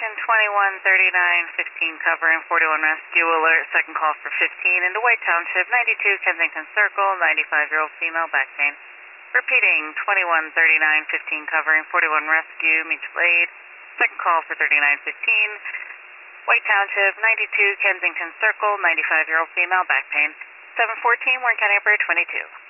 station 213915 covering 41 rescue alert, second call for 15 into White Township, 92 Kensington Circle, 95-year-old female back pain. Repeating 213915 covering 41 rescue, mutual aid, second call for 3915. White Township, 92 Kensington Circle, 95-year-old female back pain. 714 Warren County Operator 22.